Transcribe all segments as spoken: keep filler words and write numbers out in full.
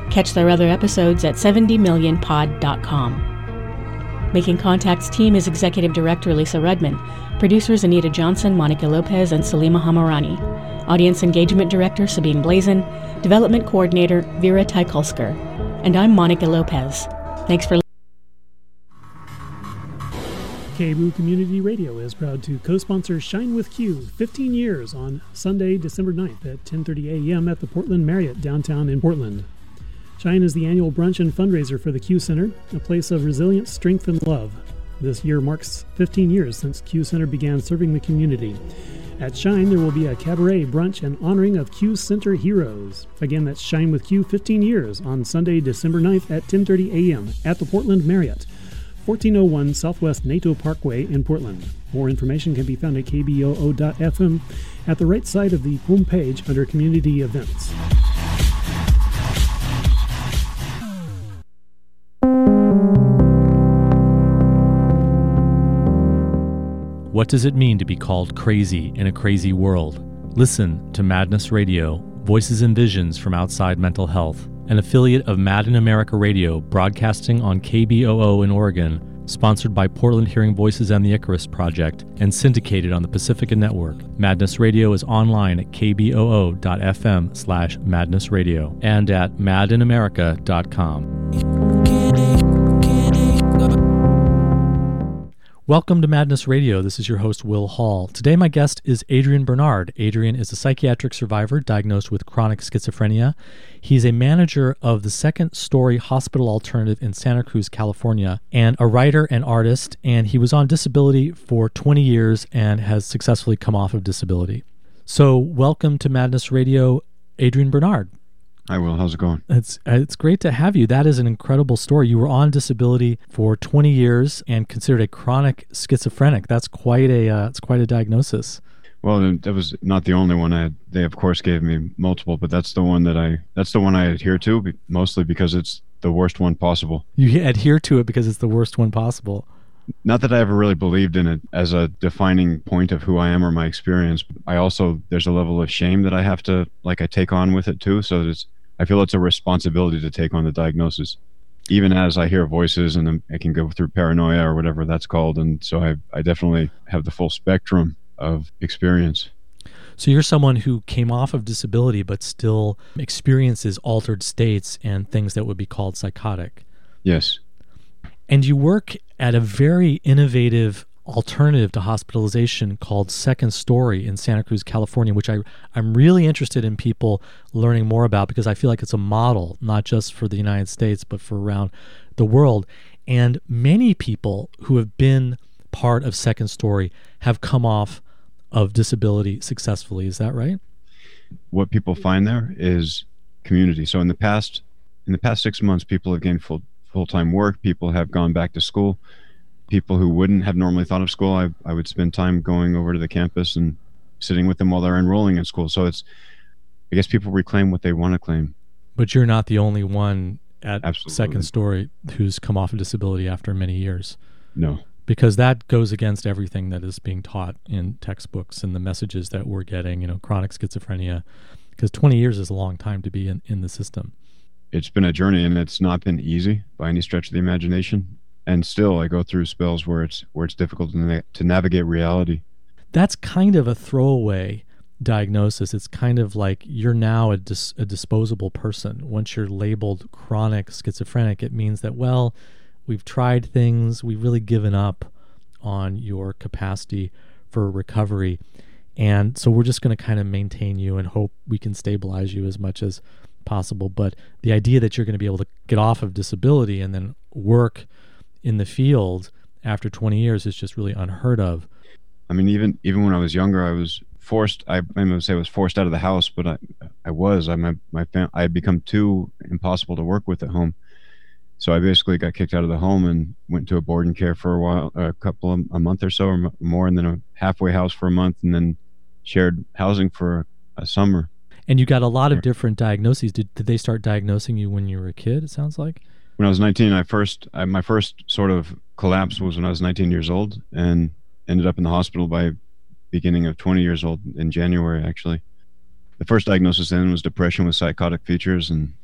Catch their other episodes at seventy million pod dot com. Making Contact's team is Executive Director Lisa Rudman, producers Anita Johnson, Monica Lopez, and Salima Hamarani, Audience Engagement Director Sabine Blazin, Development Coordinator Vera Teikulsker, and I'm Monica Lopez. Thanks for listening. K B O O Community Radio is proud to co-sponsor Shine with Q, fifteen years, on Sunday, December ninth at ten thirty a.m. at the Portland Marriott downtown in Portland. Shine is the annual brunch and fundraiser for the Q Center, a place of resilience, strength, and love. This year marks fifteen years since Q Center began serving the community. At Shine, there will be a cabaret, brunch, and honoring of Q Center heroes. Again, that's Shine with Q, fifteen years, on Sunday, December ninth at ten thirty a.m. at the Portland Marriott, fourteen oh one Southwest NATO Parkway in Portland. More information can be found at k b o o dot f m at the right side of the homepage under Community Events. What does it mean to be called crazy in a crazy world? Listen to Madness Radio, Voices and Visions from Outside Mental Health, an affiliate of Mad in America Radio, broadcasting on K B O O in Oregon, sponsored by Portland Hearing Voices and the Icarus Project, and syndicated on the Pacifica Network. Madness Radio is online at k b o o dot f m slash madness radio and at mad in america dot com. Welcome to Madness Radio. This is your host, Will Hall. Today, my guest is Adrian Bernard. Adrian is a psychiatric survivor diagnosed with chronic schizophrenia. He's a manager of the Second Story Hospital Alternative in Santa Cruz, California, and a writer and artist, and he was on disability for twenty years and has successfully come off of disability. So, welcome to Madness Radio, Adrian Bernard. Hi, Will. How's it going? It's it's great to have you. That is an incredible story. You were on disability for twenty years and considered a chronic schizophrenic. That's quite a uh, it's quite a diagnosis. Well, that was not the only one I had. They, of course, gave me multiple, but that's the one that I that's the one I adhere to, mostly because it's the worst one possible. You adhere to it because it's the worst one possible. Not that I ever really believed in it as a defining point of who I am or my experience. I also, there's a level of shame that I have to, like, I take on with it too. So it's, I feel it's a responsibility to take on the diagnosis, even as I hear voices and I can go through paranoia or whatever that's called. And so I, I definitely have the full spectrum of experience. So you're someone who came off of disability but still experiences altered states and things that would be called psychotic. Yes. And you work at a very innovative alternative to hospitalization called Second Story in Santa Cruz, California, which I, I'm really interested in people learning more about because I feel like it's a model, not just for the United States, but for around the world. And many people who have been part of Second Story have come off of disability successfully. Is that right? What people find there is community. So in the past, in the past six months, people have gained full full-time work. People have gone back to school. People who wouldn't have normally thought of school, I, I would spend time going over to the campus and sitting with them while they're enrolling in school. So it's, I guess people reclaim what they want to claim. But you're not the only one at Absolutely. Second Story who's come off of disability after many years. No. Because that goes against everything that is being taught in textbooks and the messages that we're getting, you know, chronic schizophrenia, because twenty years is a long time to be in, in the system. It's been a journey, and it's not been easy by any stretch of the imagination. And still, I go through spells where it's where it's difficult to, na- to navigate reality. That's kind of a throwaway diagnosis. It's kind of like you're now a, dis- a disposable person. Once you're labeled chronic schizophrenic, it means that, well, we've tried things, we've really given up on your capacity for recovery. And so we're just going to kind of maintain you and hope we can stabilize you as much as possible. But the idea that you're going to be able to get off of disability and then work in the field after twenty years is just really unheard of. I mean, even even when I was younger, I was forced, I, I'm going to say I was forced out of the house, but I I was, I my, my fam- I had become too impossible to work with at home. So I basically got kicked out of the home and went to a board and care for a while, a couple of, a month or so or more, and then a halfway house for a month, and then shared housing for a summer. And you got a lot of different diagnoses. Did did they start diagnosing you when you were a kid, it sounds like? When I was nineteen, I first, I, my first sort of collapse was when I was nineteen years old and ended up in the hospital by beginning of twenty years old in January, actually. The first diagnosis then was depression with psychotic features, and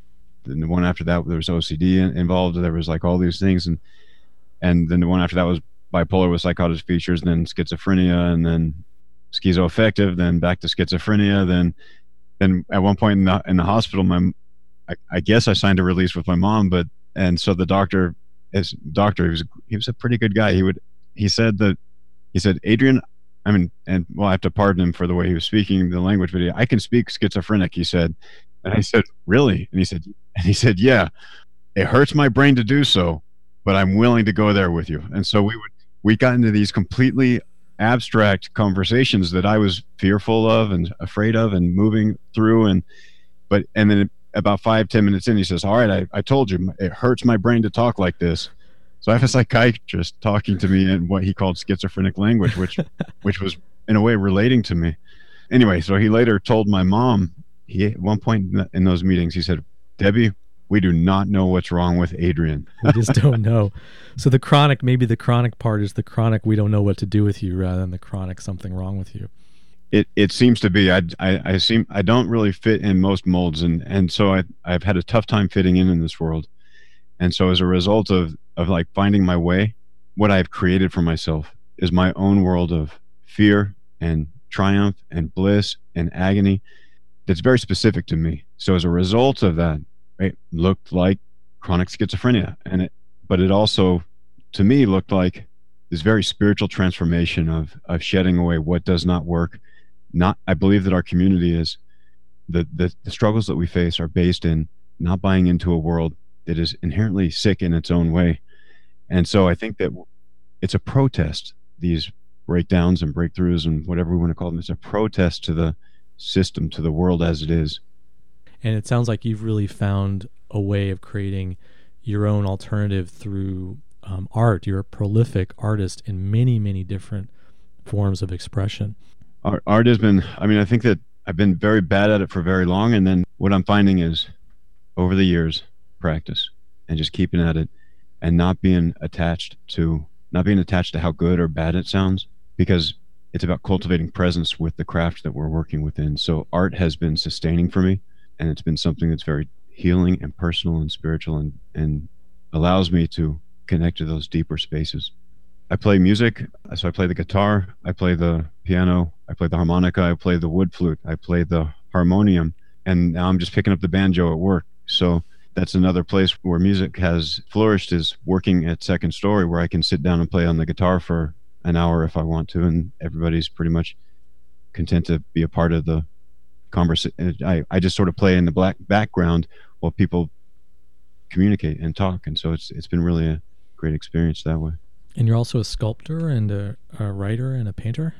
then the one after that there was O C D in, involved. There was like all these things, and and then the one after that was bipolar with psychotic features, then schizophrenia, and then schizoaffective, then back to schizophrenia. Then then at one point in the in the hospital, my I, I guess I signed a release with my mom, but and so the doctor, his doctor, he was he was a pretty good guy. He would he said that he said, Adrian, I mean, and well, I have to pardon him for the way he was speaking the language, but he, I can speak schizophrenic, he said. And I said, really? And he said, and he said, yeah, it hurts my brain to do so, but I'm willing to go there with you. And so we would, we got into these completely abstract conversations that I was fearful of and afraid of and moving through. And, but, and then about five, ten minutes in, he says, all right, I, I told you, it hurts my brain to talk like this. So I have a psychiatrist talking to me in what he called schizophrenic language, which, which was in a way relating to me. Anyway, so he later told my mom, he, at one point in those meetings, he said, Debbie, we do not know what's wrong with Adrian. We just don't know. So the chronic, maybe the chronic part is the chronic, we don't know what to do with you, rather than the chronic, something wrong with you. It it seems to be. I, I, I seem I don't really fit in most molds, and, and so I, I've had a tough time fitting in in this world. And so as a result of, of like finding my way, what I've created for myself is my own world of fear and triumph and bliss and agony that's very specific to me. So as a result of that, it looked like chronic schizophrenia. And it, but it also, to me, looked like this very spiritual transformation of, of shedding away what does not work. Not, I believe that our community is, the, the, the struggles that we face are based in not buying into a world that is inherently sick in its own way. And so I think that it's a protest, these breakdowns and breakthroughs and whatever we want to call them. It's a protest to the system, to the world as it is. And it sounds like you've really found a way of creating your own alternative through um, art. You're a prolific artist in many, many different forms of expression. Art, art has been, I mean, I think that I've been very bad at it for very long. And then what I'm finding is over the years, practice and just keeping at it and not being attached to, not being attached to how good or bad it sounds, because it's about cultivating presence with the craft that we're working within. So art has been sustaining for me, and it's been something that's very healing and personal and spiritual, and, and allows me to connect to those deeper spaces. I play music, so I play the guitar, I play the piano, I play the harmonica, I play the wood flute, I play the harmonium, and now I'm just picking up the banjo at work. So that's another place where music has flourished, is working at Second Story, where I can sit down and play on the guitar for an hour if I want to, and everybody's pretty much content to be a part of the conversation. I, I just sort of play in the black background while people communicate and talk, and so it's it's been really a great experience that way. And you're also a sculptor and a, a writer and a painter?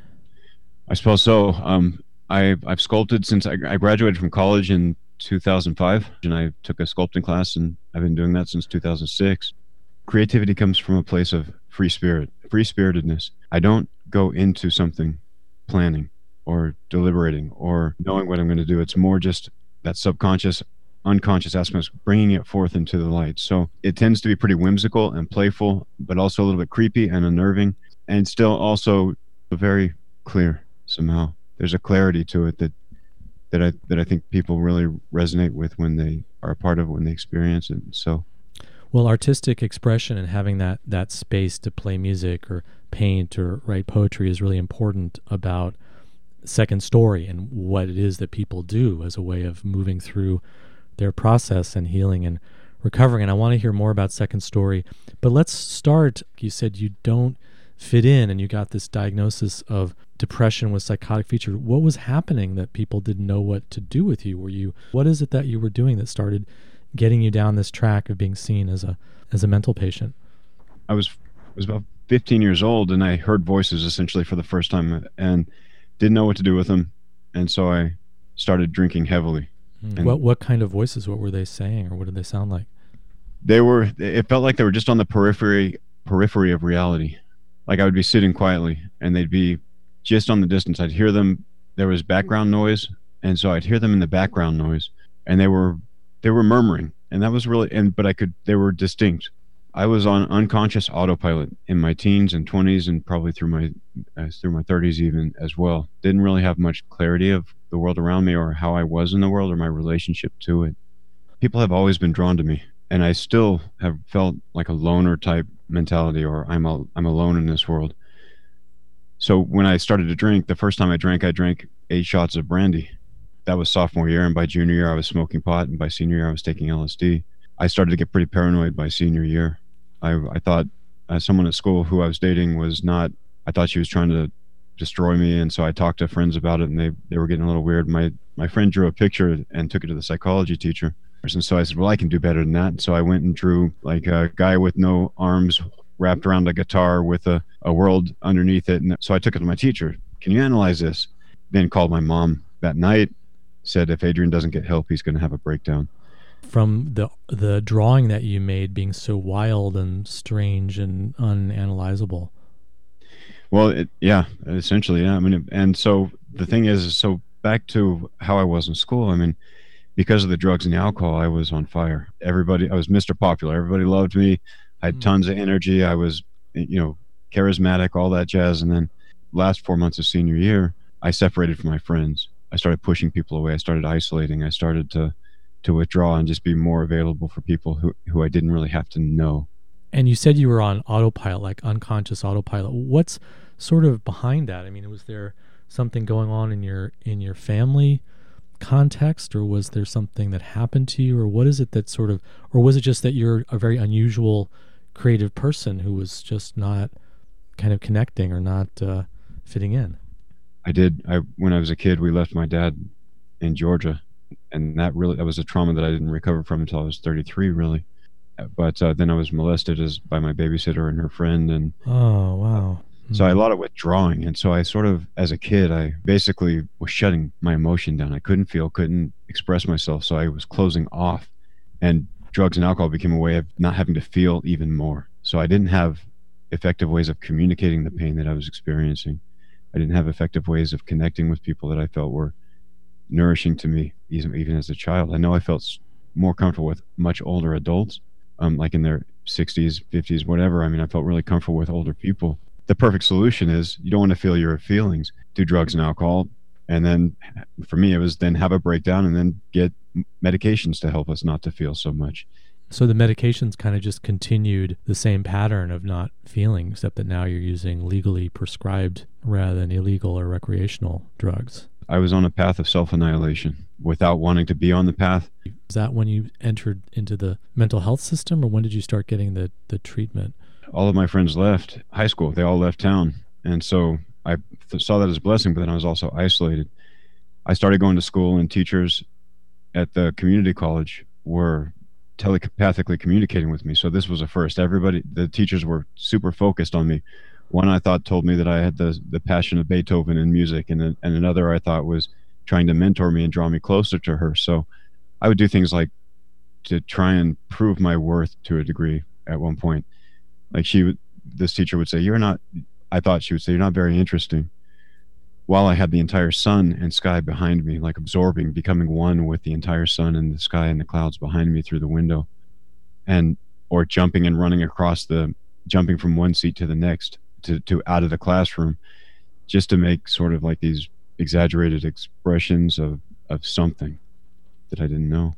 I suppose so. Um, I, I've sculpted since I, I graduated from college in two thousand five, and I took a sculpting class, and I've been doing that since two thousand six. Creativity comes from a place of free spirit, free-spiritedness. I don't go into something planning or deliberating or knowing what I'm going to do. It's more just that subconscious, unconscious aspect, bringing it forth into the light. So it tends to be pretty whimsical and playful, but also a little bit creepy and unnerving, and still also very clear somehow. There's a clarity to it that that I that I think people really resonate with when they are a part of it, when they experience it. So, well, artistic expression and having that that space to play music or paint or write poetry is really important about Second Story and what it is that people do as a way of moving through their process and healing and recovering. And I want to hear more about Second Story, but let's start. You said you don't fit in, and you got this diagnosis of depression with psychotic feature. What was happening that people didn't know what to do with you? Were you, what is it that you were doing that started getting you down this track of being seen as a as a mental patient? I was was about fifteen years old, and I heard voices essentially for the first time, and didn't know what to do with them, and so I started drinking heavily. Mm. What what kind of voices? What were they saying, or what did they sound like? They were. It felt like they were just on the periphery periphery of reality. Like I would be sitting quietly, and they'd be just on the distance. I'd hear them. There was background noise, and so I'd hear them in the background noise, and they were they were murmuring, and that was really. And but I could. They were distinct. I was on unconscious autopilot in my teens and twenties, and probably through my uh, through my thirties even as well. Didn't really have much clarity of the world around me or how I was in the world or my relationship to it. people have always been drawn to me, and I still have felt like a loner type mentality, or I'm a, I'm alone in this world. So when I started to drink, the first time I drank, I drank eight shots of brandy. That was sophomore year, and by junior year I was smoking pot, and by senior year I was taking L S D. I started to get pretty paranoid by senior year. I, I thought uh, someone at school who I was dating was not, I thought she was trying to destroy me, and so I talked to friends about it, and they, they were getting a little weird. My, my friend drew a picture and took it to the psychology teacher. And so I said, well, I can do better than that. And so I went and drew like a guy with no arms wrapped around a guitar with a, a world underneath it. And so I took it to my teacher. Can you analyze this? Then called my mom that night, said if Adrian doesn't get help, he's going to have a breakdown. From the the drawing that you made being so wild and strange and unanalyzable. Well, it, yeah, essentially, yeah. I mean, and so the thing is, so back to how I was in school, I mean, because of the drugs and the alcohol, I was on fire. Everybody, I was Mister Popular. Everybody loved me. I had tons of energy. I was, you know, charismatic, all that jazz. And then last four months of senior year, I separated from my friends. I started pushing people away. I started isolating. I started to, to withdraw and just be more available for people who, who I didn't really have to know. And you said you were on autopilot, like unconscious autopilot. What's sort of behind that? I mean, was there something going on in your in your family context, or was there something that happened to you, or what is it that sort of, or was it just that you're a very unusual creative person who was just not kind of connecting or not uh, fitting in? I did. I when I was a kid, we left my dad in Georgia, and that really that was a trauma that I didn't recover from until I was thirty-three, really. But uh, then I was molested as by my babysitter and her friend, and oh wow. So I had a lot of withdrawing, and so I sort of, as a kid, I basically was shutting my emotion down. I couldn't feel, couldn't express myself, so I was closing off. And drugs and alcohol became a way of not having to feel even more. So I didn't have effective ways of communicating the pain that I was experiencing. I didn't have effective ways of connecting with people that I felt were nourishing to me, even, even as a child. I know I felt more comfortable with much older adults, um, like in their sixties, fifties, whatever. I mean, I felt really comfortable with older people. The perfect solution is you don't want to feel your feelings, do drugs and alcohol, and then for me it was then have a breakdown and then get medications to help us not to feel so much. So the medications kind of just continued the same pattern of not feeling, except that now you're using legally prescribed rather than illegal or recreational drugs. I was on a path of self-annihilation without wanting to be on the path. Is that when you entered into the mental health system, or when did you start getting the, the treatment? All of my friends left high school. They all left town. And so I th- saw that as a blessing, but then I was also isolated. I started going to school, and teachers at the community college were telepathically communicating with me. So this was a first. Everybody, the teachers were super focused on me. One I thought told me that I had the the passion of Beethoven in music, and, and another I thought was trying to mentor me and draw me closer to her. So I would do things like to try and prove my worth to a degree at one point. Like she would, this teacher would say, you're not, I thought she would say, you're not very interesting. While I had the entire sun and sky behind me, like absorbing, becoming one with the entire sun and the sky and the clouds behind me through the window. And, or jumping and running across the, jumping from one seat to the next to, to out of the classroom, just to make sort of like these exaggerated expressions of, of something that I didn't know.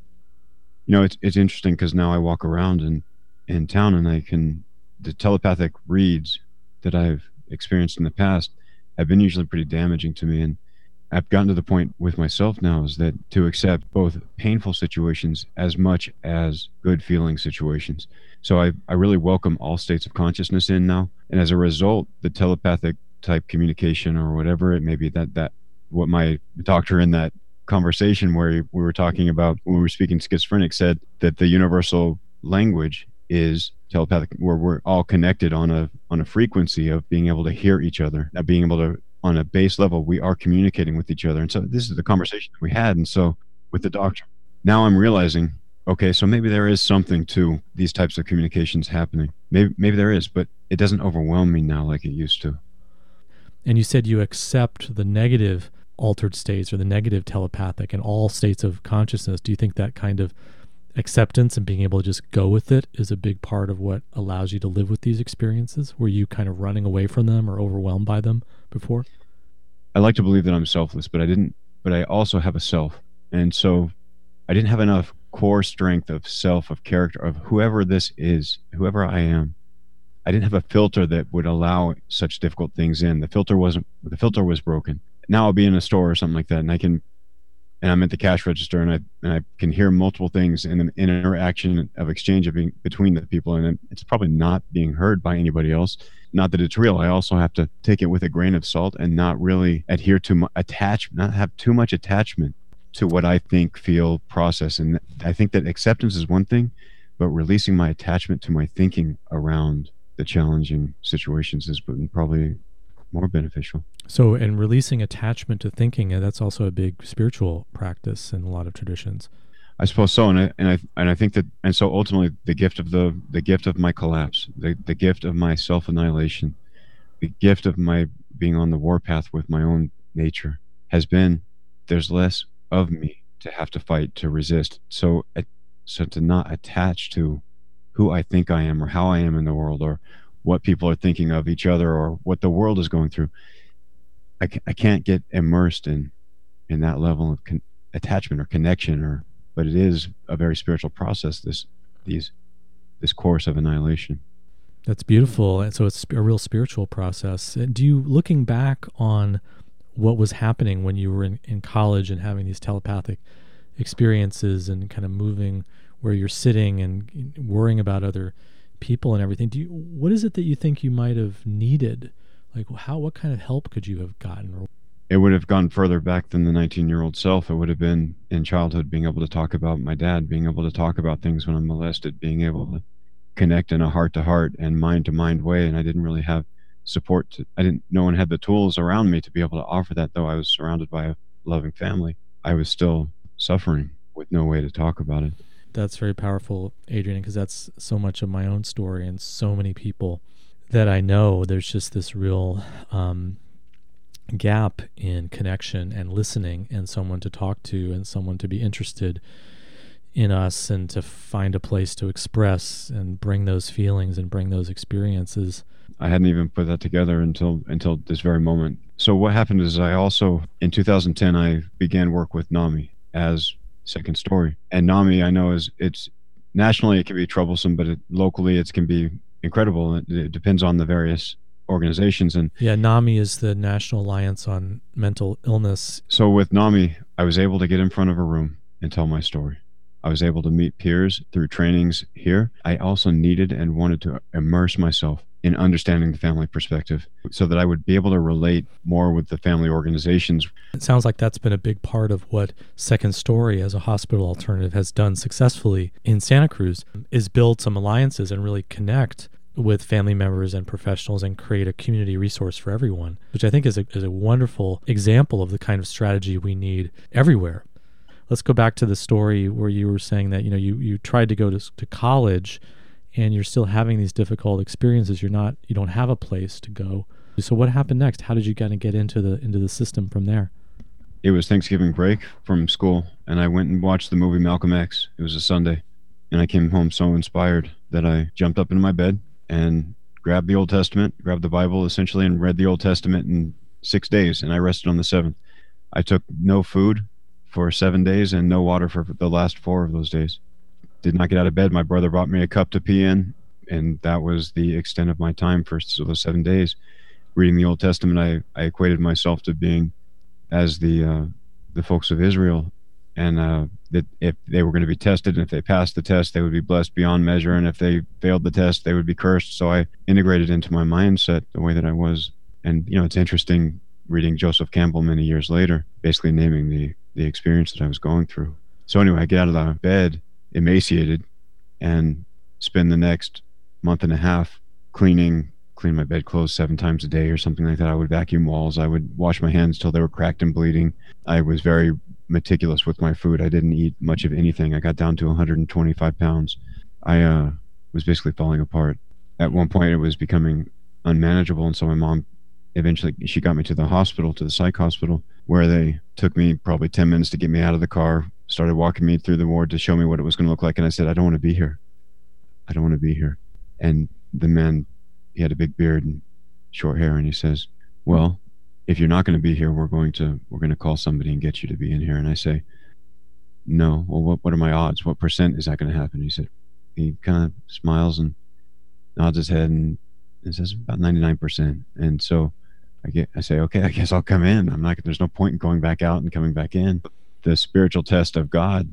You know, it's, it's interesting because now I walk around and in town, and I can, the telepathic reads that I've experienced in the past have been usually pretty damaging to me. And I've gotten to the point with myself now is that to accept both painful situations as much as good feeling situations. So I, I really welcome all states of consciousness in now. And as a result, the telepathic type communication or whatever it may be, that, that what my doctor in that conversation where we were talking about when we were speaking schizophrenic said that the universal language is telepathic, where we're all connected on a on a frequency of being able to hear each other. Now, being able to, on a base level, we are communicating with each other. And so this is the conversation that we had. And so with the doctor, now I'm realizing, okay, so maybe there is something to these types of communications happening. Maybe maybe there is, but it doesn't overwhelm me now like it used to. And you said you accept the negative altered states or the negative telepathic and all states of consciousness. Do you think that kind of acceptance and being able to just go with it is a big part of what allows you to live with these experiences? Were you kind of running away from them or overwhelmed by them before? I like to believe that I'm selfless, but I didn't, but I also have a self. And so I didn't have enough core strength of self, of character, of whoever this is, whoever I am. I didn't have a filter that would allow such difficult things in. The filter wasn't, the filter was broken. Now I'll be in a store or something like that, and I can, and I'm at the cash register, and I and I can hear multiple things in the interaction of exchange of being, between the people, and it's probably not being heard by anybody else. Not that it's real. I also have to take it with a grain of salt and not really adhere to my attach, not have too much attachment to what I think, feel, process. And I think that acceptance is one thing, but releasing my attachment to my thinking around the challenging situations has been probably more beneficial. So, and releasing attachment to thinking, uh, that's also a big spiritual practice in a lot of traditions. I suppose so, and I and I and I think that, and so ultimately, the gift of the the gift of my collapse, the the gift of my self annihilation, the gift of my being on the warpath with my own nature has been, there's less of me to have to fight, to resist. So, so to not attach to who I think I am or how I am in the world or what people are thinking of each other or what the world is going through. I, ca- I can't get immersed in in that level of con- attachment or connection, or but it is a very spiritual process, this these this course of annihilation. That's beautiful. And so it's a real spiritual process. And do you, looking back on what was happening when you were in, in college and having these telepathic experiences and kind of moving where you're sitting and worrying about other people and everything, do you, what is it that you think you might have needed? Like how, what kind of help could you have gotten? It would have gone further back than the nineteen-year-old self. It would have been in childhood, being able to talk about my dad, being able to talk about things when I'm molested, being able to connect in a heart-to-heart and mind-to-mind way. And I didn't really have support. To, I didn't, no one had the tools around me to be able to offer that, though I was surrounded by a loving family. I was still suffering with no way to talk about it. That's very powerful, Adrian, because that's so much of my own story and so many people that I know. There's just this real um, gap in connection and listening and someone to talk to and someone to be interested in us and to find a place to express and bring those feelings and bring those experiences. I hadn't even put that together until until this very moment. So what happened is I also, in two thousand ten, I began work with NAMI as Second Story. And NAMI, I know, is it's nationally it can be troublesome, but it, locally it can be incredible. It, it depends on the various organizations. And yeah, NAMI is the National Alliance on Mental Illness. So with NAMI, I was able to get in front of a room and tell my story. I was able to meet peers through trainings here. I also needed and wanted to immerse myself in understanding the family perspective so that I would be able to relate more with the family organizations. It sounds like that's been a big part of what Second Story as a hospital alternative has done successfully in Santa Cruz, is build some alliances and really connect with family members and professionals and create a community resource for everyone, which I think is a, is a wonderful example of the kind of strategy we need everywhere. Let's go back to the story where you were saying that, you know, you, you tried to go to, to college and you're still having these difficult experiences. You're not, you don't have a place to go. So what happened next? How did you kind of get into the, into the system from there? It was Thanksgiving break from school, and I went and watched the movie Malcolm X. It was a Sunday, and I came home so inspired that I jumped up into my bed and grabbed the Old Testament, grabbed the Bible essentially, and read the Old Testament in six days, and I rested on the seventh. I took no food for seven days and no water for the last four of those days. Did not get out of bed. My brother brought me a cup to pee in, and that was the extent of my time for those seven days. Reading the Old Testament, I, I equated myself to being as the uh, the folks of Israel, and uh, that if they were going to be tested, and if they passed the test, they would be blessed beyond measure, and if they failed the test, they would be cursed. So I integrated into my mindset the way that I was. And, you know, it's interesting reading Joseph Campbell many years later, basically naming the, the experience that I was going through. So anyway, I get out of the bed, emaciated, and spend the next month and a half cleaning, clean my bedclothes seven times a day or something like that. I would vacuum walls. I would wash my hands till they were cracked and bleeding. I was very meticulous with my food. I didn't eat much of anything. I got down to one hundred twenty-five pounds. I uh, was basically falling apart. At one point, it was becoming unmanageable, and so my mom eventually, she got me to the hospital, to the psych hospital, where they took me probably ten minutes to get me out of the car, started walking me through the ward to show me what it was going to look like. And I said, I don't want to be here. I don't want to be here. And the man, he had a big beard and short hair, and he says, well, if you're not going to be here, we're going to, we're going to call somebody and get you to be in here. And I say, no. Well, what, what are my odds? What percent is that going to happen? He said, he kind of smiles and nods his head and, and says about ninety-nine percent. And so I get, I say, okay, I guess I'll come in. I'm not, there's no point in going back out and coming back in. The spiritual test of God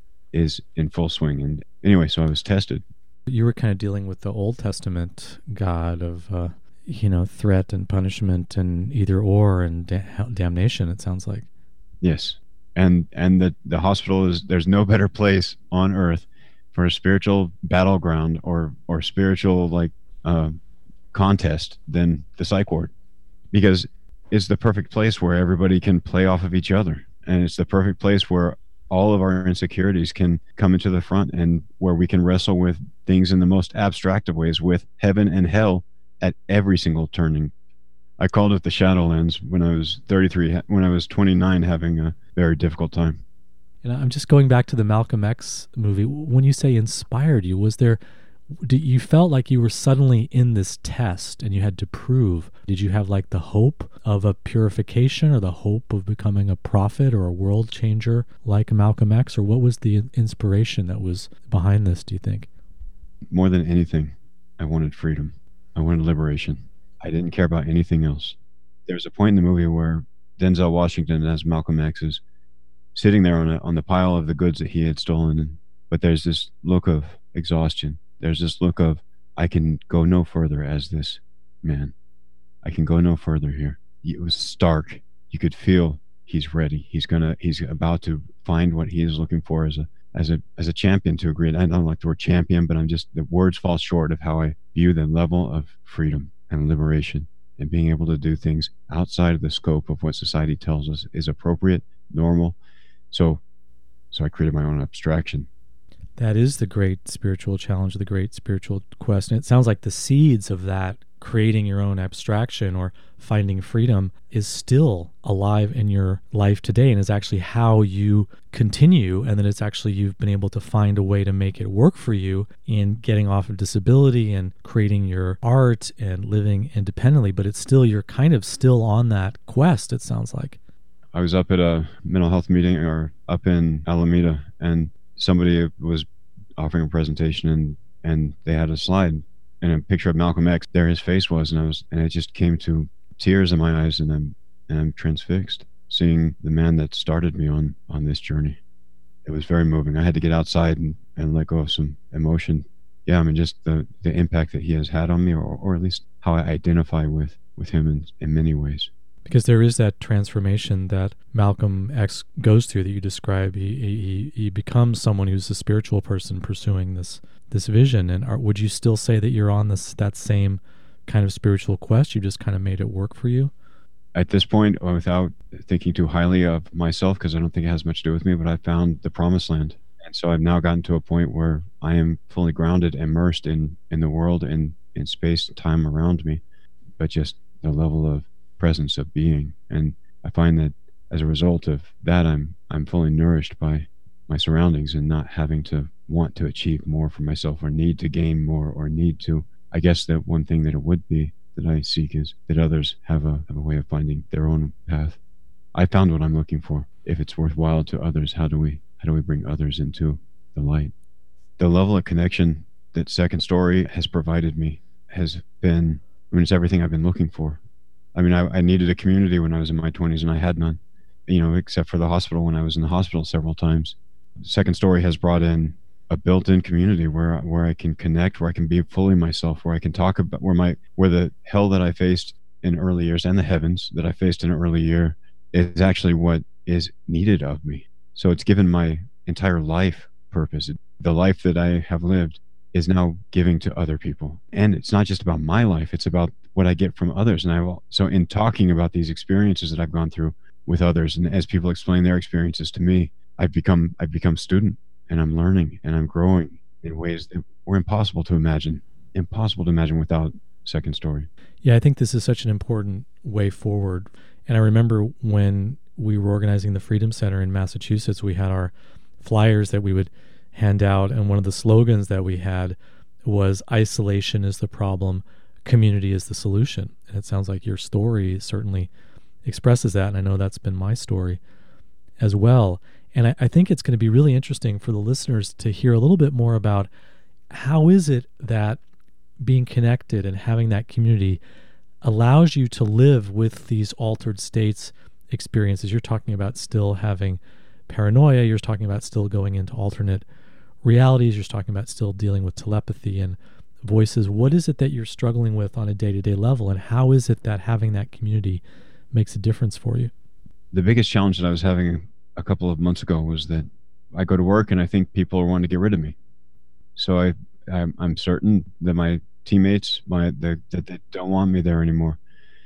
is in full swing. And anyway, so I was tested. You were kind of dealing with the Old Testament God of, uh, you know, threat and punishment and either or and da- damnation, it sounds like. Yes. And and the, the hospital is, there's no better place on earth for a spiritual battleground or, or spiritual like uh, contest than the psych ward, because it's the perfect place where everybody can play off of each other. And it's the perfect place where all of our insecurities can come into the front and where we can wrestle with things in the most abstract of ways, with heaven and hell at every single turning. I called it the Shadowlands when I was thirty-three, when I was twenty-nine, having a very difficult time. And I'm just going back to the Malcolm X movie. When you say inspired you, was there, did you felt like you were suddenly in this test and you had to prove? Did you have like the hope of a purification or the hope of becoming a prophet or a world changer like Malcolm X? Or what was the inspiration that was behind this, do you think? More than anything, I wanted freedom. I wanted liberation. I didn't care about anything else. There's a point in the movie where Denzel Washington, as Malcolm X, is sitting there on a, on the pile of the goods that he had stolen, but there's this look of exhaustion. There's this look of, I can go no further as this man. I can go no further here. It was stark. You could feel he's ready. He's gonna. He's about to find what he is looking for as a as a as a champion to agree. I don't like the word champion, but I'm just, the words fall short of how I view the level of freedom and liberation and being able to do things outside of the scope of what society tells us is appropriate, normal. So, so I created my own abstraction. That is the great spiritual challenge, the great spiritual quest. And it sounds like the seeds of that, creating your own abstraction or finding freedom, is still alive in your life today and is actually how you continue. And then it's actually, you've been able to find a way to make it work for you in getting off of disability and creating your art and living independently. But it's still, you're kind of still on that quest, it sounds like. I was up at a mental health meeting or up in Alameda, and somebody was offering a presentation, and, and they had a slide and a picture of Malcolm X. There his face was, and I was, and it just came to tears in my eyes, and I'm, and I'm transfixed, seeing the man that started me on, on this journey. It was very moving. I had to get outside and, and let go of some emotion. Yeah, I mean, just the, the impact that he has had on me, or, or at least how I identify with, with him in, in many ways. Because there is that transformation that Malcolm X goes through that you describe. He he he becomes someone who's a spiritual person pursuing this this vision. And are, would you still say that you're on this that same kind of spiritual quest? You just kind of made it work for you? At this point, without thinking too highly of myself, because I don't think it has much to do with me, but I found the promised land. And so I've now gotten to a point where I am fully grounded, immersed in, in the world and in space and time around me, but just the level of presence of being. And I find that as a result of that, I'm I'm fully nourished by my surroundings and not having to want to achieve more for myself or need to gain more or need to. I guess that one thing that it would be that I seek is that others have a have a way of finding their own path. I found what I'm looking for. If it's worthwhile to others, how do we how do we bring others into the light? The level of connection that Second Story has provided me has been, I mean, it's everything I've been looking for. I mean, I, I needed a community when I was in my twenties, and I had none, you know, except for the hospital when I was in the hospital several times. Second Story has brought in a built-in community where where I can connect, where I can be fully myself, where I can talk about where my where the hell that I faced in early years and the heavens that I faced in an early year is actually what is needed of me. So it's given my entire life purpose. The life that I have lived is now giving to other people. And it's not just about my life, it's about what I get from others. And I will, so in talking about these experiences that I've gone through with others, and as people explain their experiences to me, I've become I've become student, and I'm learning and I'm growing in ways that were impossible to imagine, impossible to imagine without Second Story. Yeah, I think this is such an important way forward. And I remember when we were organizing the Freedom Center in Massachusetts, we had our flyers that we would hand out, and one of the slogans that we had was isolation is the problem, community is the solution. And it sounds like your story certainly expresses that, and I know that's been my story as well. And I, I think it's going to be really interesting for the listeners to hear a little bit more about how is it that being connected and having that community allows you to live with these altered states experiences. You're talking about still having paranoia. You're talking about still going into alternate realities. You're talking about still dealing with telepathy and voices. What is it that you're struggling with on a day-to-day level, and how is it that having that community makes a difference for you? The biggest challenge that I was having a couple of months ago was that I go to work and I think people are wanting to get rid of me. So I, I'm, I'm certain that my teammates, my the, that they don't want me there anymore.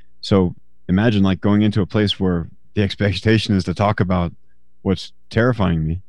So imagine like going into a place where the expectation is to talk about what's terrifying me,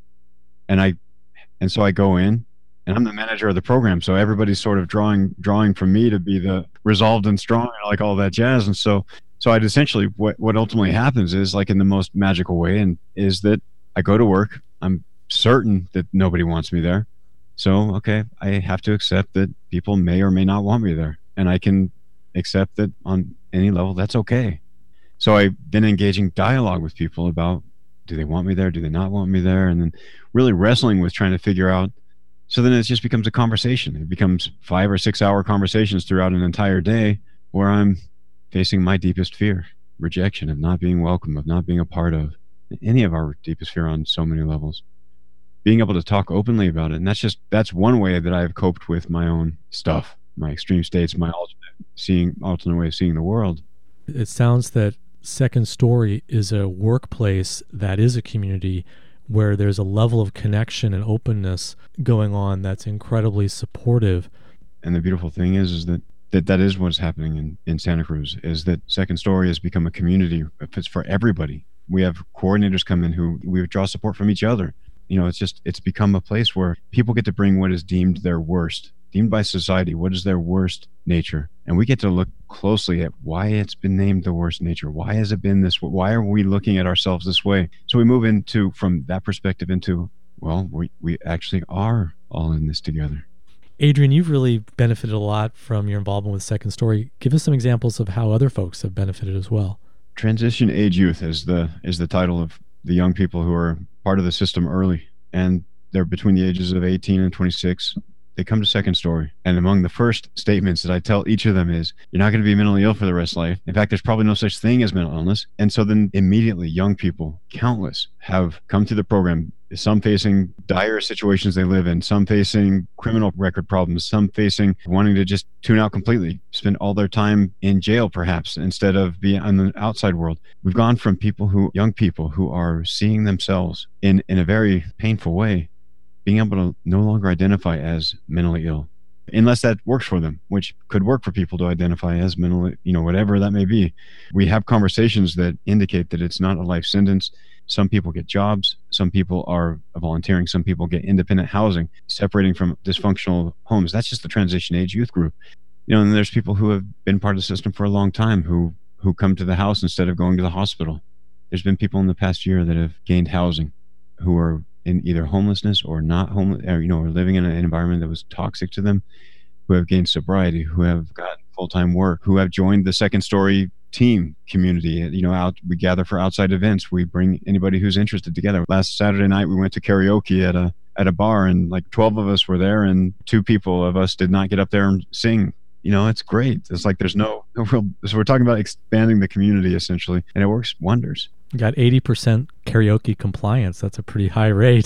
and I, and so I go in, and I'm the manager of the program, so everybody's sort of drawing drawing from me to be the resolved and strong, and like all that jazz. And so, so I'd essentially what what ultimately happens is like in the most magical way, and is that I go to work. I'm certain that nobody wants me there. So, okay, I have to accept that people may or may not want me there. And I can accept that on any level, that's okay. So I've been engaging dialogue with people about, do they want me there? Do they not want me there? And then really wrestling with trying to figure out. So then it just becomes a conversation. It becomes five or six hour conversations throughout an entire day where I'm facing my deepest fear, rejection, of not being welcome, of not being a part of any of our deepest fear on so many levels. Being able to talk openly about it. And that's just, that's one way that I've coped with my own stuff, my extreme states, my alternate seeing, alternate way of seeing the world. It sounds that Second Story is a workplace that is a community where there's a level of connection and openness going on that's incredibly supportive. And the beautiful thing is, is that that, that is what's happening in, in Santa Cruz, is that Second Story has become a community. It's for everybody. We have coordinators come in who we draw support from each other. You know, it's just, it's become a place where people get to bring what is deemed their worst, deemed by society, what is their worst nature. And we get to look closely at why it's been named the worst nature. Why has it been this way? Why are we looking at ourselves this way? So we move into, from that perspective into, well, we, we actually are all in this together. Adrian, you've really benefited a lot from your involvement with Second Story. Give us some examples of how other folks have benefited as well. Transition Age Youth is the is the title of the young people who are part of the system early, and they're between the ages of eighteen and twenty-six. They come to Second Story, and among the first statements that I tell each of them is, you're not going to be mentally ill for the rest of life. In fact, there's probably no such thing as mental illness. And so then immediately young people, countless, have come through the program, some facing dire situations they live in, some facing criminal record problems, some facing wanting to just tune out completely, spend all their time in jail perhaps, instead of being on the outside world. We've gone from people who, young people who are seeing themselves in, in a very painful way, being able to no longer identify as mentally ill, unless that works for them, which could work for people to identify as mentally, you know, whatever that may be. We have conversations that indicate that it's not a life sentence. Some people get jobs. Some people are volunteering. Some people get independent housing, separating from dysfunctional homes. That's just the transition age youth group. You know, and there's people who have been part of the system for a long time who, who come to the house instead of going to the hospital. There's been people in the past year that have gained housing who are in either homelessness or not homeless, or, you know, or living in an environment that was toxic to them, who have gained sobriety, who have gotten full-time work, who have joined the Second Story team community. You know, out we gather for outside events. We bring anybody who's interested together. Last Saturday night, we went to karaoke at a at a bar, and like twelve of us were there, and two people of us did not get up there and sing. You know, it's great. It's like there's no, no real. So we're talking about expanding the community essentially, and it works wonders. You got eighty percent karaoke compliance. That's a pretty high rate.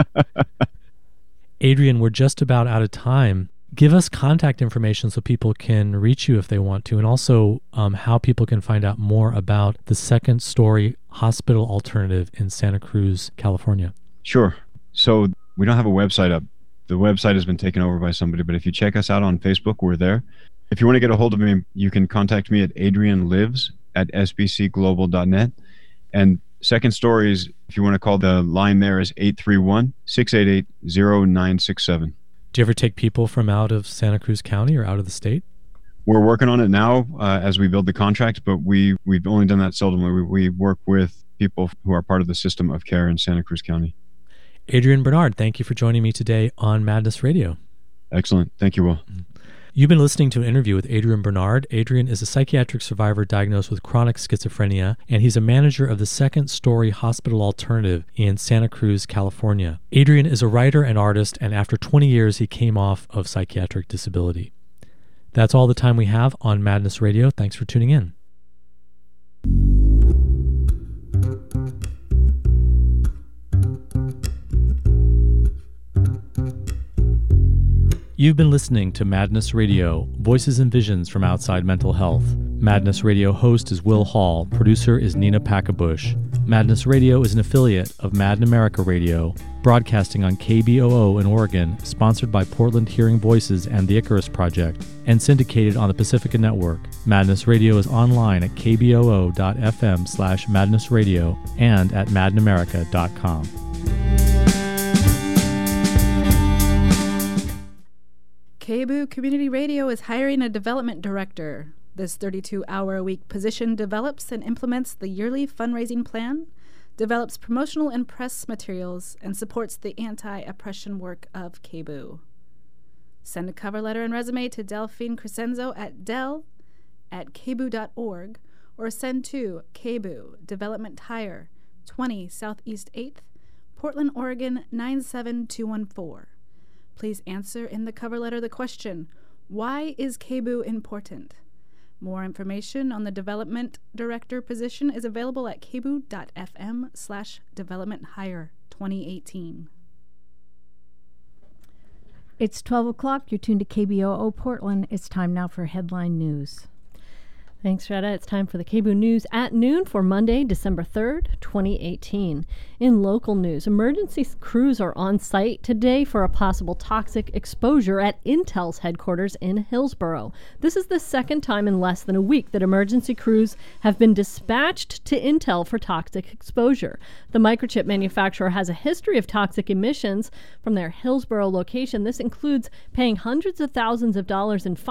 Adrian, we're just about out of time. Give us contact information so people can reach you if they want to, and also um, how people can find out more about the Second Story Hospital Alternative in Santa Cruz, California. Sure. So we don't have a website up. The website has been taken over by somebody, but if you check us out on Facebook, we're there. If you want to get a hold of me, you can contact me at adrian lives at s b c global dot net. And Second Story is, if you want to call the line there, is eight three one, six eight eight, zero nine six seven. Do you ever take people from out of Santa Cruz County or out of the state? We're working on it now uh, as we build the contract, but we, we've only done that seldomly. We, we work with people who are part of the system of care in Santa Cruz County. Adrian Bernard, thank you for joining me today on Madness Radio. Excellent. Thank you, Will. You've been listening to an interview with Adrian Bernard. Adrian is a psychiatric survivor diagnosed with chronic schizophrenia, and he's a manager of the Second Story Hospital Alternative in Santa Cruz, California. Adrian is a writer and artist, and after twenty years, he came off of psychiatric disability. That's all the time we have on Madness Radio. Thanks for tuning in. You've been listening to Madness Radio, Voices and Visions from Outside Mental Health. Madness Radio host is Will Hall. Producer is Nina Packabush. Madness Radio is an affiliate of Madden America Radio, broadcasting on K B O O in Oregon, sponsored by Portland Hearing Voices and the Icarus Project, and syndicated on the Pacifica Network. Madness Radio is online at k b o o dot f m slash madness radio and at madden america dot com. K B O O Community Radio is hiring a development director. This thirty-two hour a week position develops and implements the yearly fundraising plan, develops promotional and press materials, and supports the anti-oppression work of K B O O. Send a cover letter and resume to Delphine Crescenzo at del at k b o o dot org or send to K B O O Development Hire, twenty Southeast eighth, Portland, Oregon nine seven two one four. Please answer in the cover letter the question, why is K B O O important? More information on the development director position is available at k b o o dot f m slash development hire twenty eighteen. It's twelve o'clock. You're tuned to K B O O Portland. It's time now for headline news. Thanks, Retta. It's time for the K B O O News at noon for Monday, December third, twenty eighteen. In local news, emergency crews are on site today for a possible toxic exposure at Intel's headquarters in Hillsboro. This is the second time in less than a week that emergency crews have been dispatched to Intel for toxic exposure. The microchip manufacturer has a history of toxic emissions from their Hillsboro location. This includes paying hundreds of thousands of dollars in fines